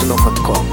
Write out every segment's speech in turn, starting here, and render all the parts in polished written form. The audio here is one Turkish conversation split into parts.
gmail.com.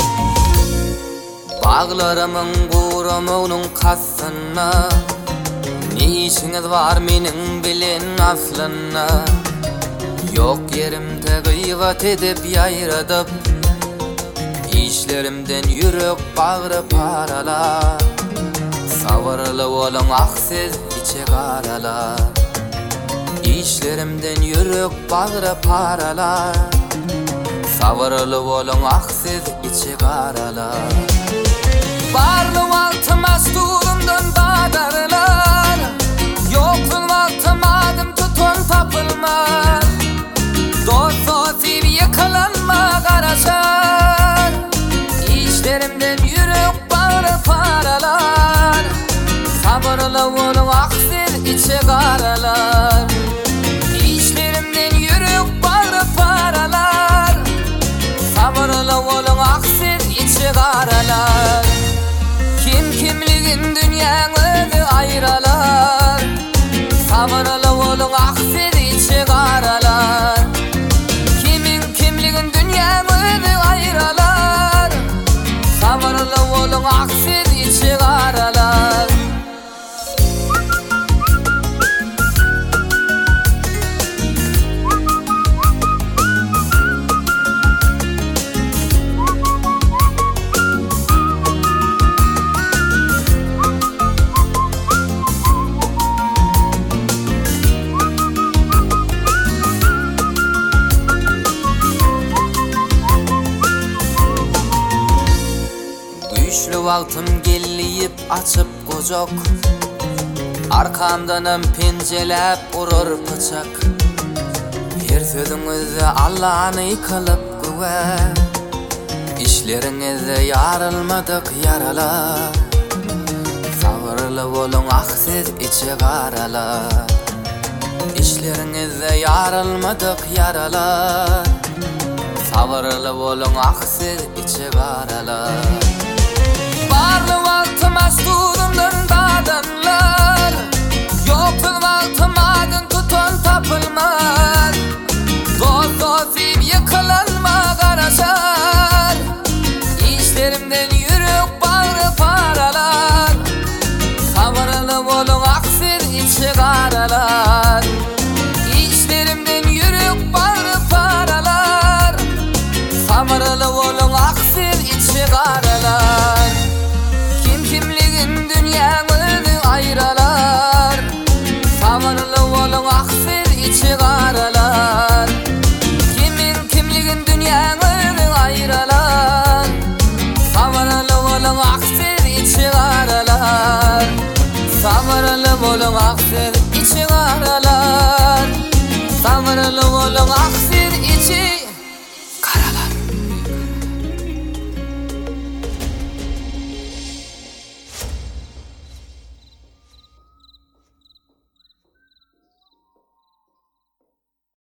Bağlarımın guramağının kassına, ne işiniz var menin bilen aslına? Yok yerimde gıyvat edip yayradıp, işlerimden yürek bağırıp aralar. Sabırlı olun aksiz içe karalar. İşlerimden yürek bağırıp aralar. Sabırlı olun aksiz içe karalar. Varlı vaktim astudumdan badarlar. Yoksun vaktim adım tutun tapılmaz. Dost sev yakalanma karaşar. İşlerimden yürek bağırıp aralar. Sabırlı olun aksiz içe karalar. İşlerimden yürek bağırıp aralar. Sabırlı olun aksiz içe karalar. Kim kimligin dünyanın özü ayralar. Sabırlı olun aksiz içe karalar. Kimin kimligin dünyanın özü ayralar. Sabırlı olun aksiz içe karalar. Güçlü vaktim geliyip açıp kocak, arkamdanım pencelep urur bıçak. Her sözünüzde Allah'ını kılıp güve, İşlerinizde yarılmadık yaralar. Sabırlı olun aksiz içe karalar. İşlerinizde yarılmadık yaralar. Sabırlı olun aksiz içe karalar. Varlı vaktim astudumdan badanlar.